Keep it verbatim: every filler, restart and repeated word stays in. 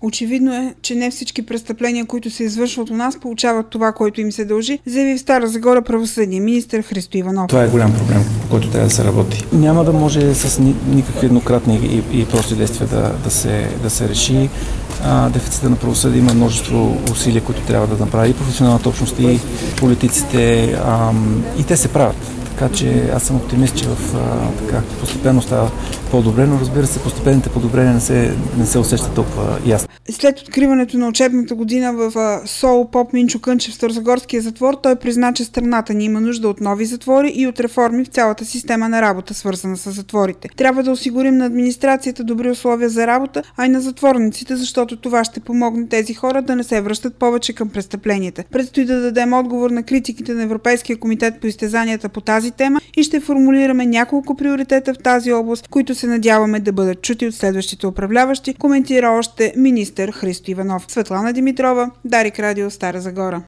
Очевидно е, че не всички престъпления, които се извършват у нас, получават това, което им се дължи, заяви в Стара Загора правосъдие министър Христо Иванов. Това е голям проблем, по който трябва да се работи. Няма да може с никакви еднократни и, и прости действия да, да, се, да се реши. А, дефицита на правосъдие има множество усилия, които трябва да направи и професионалната общност, и политиците, а, и те се правят. Така че аз съм оптимист, че в, а, така, постепенно става по-добре, но разбира се, постепенните подобрения не се, не се усещат толкова ясно. След откриването на учебната година в СОУ ПОП Минчо Кънчев в Старозагорския затвор, той призна, че страната ни има нужда от нови затвори и от реформи в цялата система на работа, свързана с затворите. Трябва да осигурим на администрацията добри условия за работа, а и на затворниците, защото това ще помогне тези хора да не се връщат повече към престъпленията. Предстои да дадем отговор на критиките на Европейския комитет по изтезанията по тази тема и ще формулираме няколко приоритета в тази област, които се надяваме да бъдат чути от следващите управляващи, коментира още министър Христо Иванов. Светлана Димитрова, Дарик Радио, Стара Загора.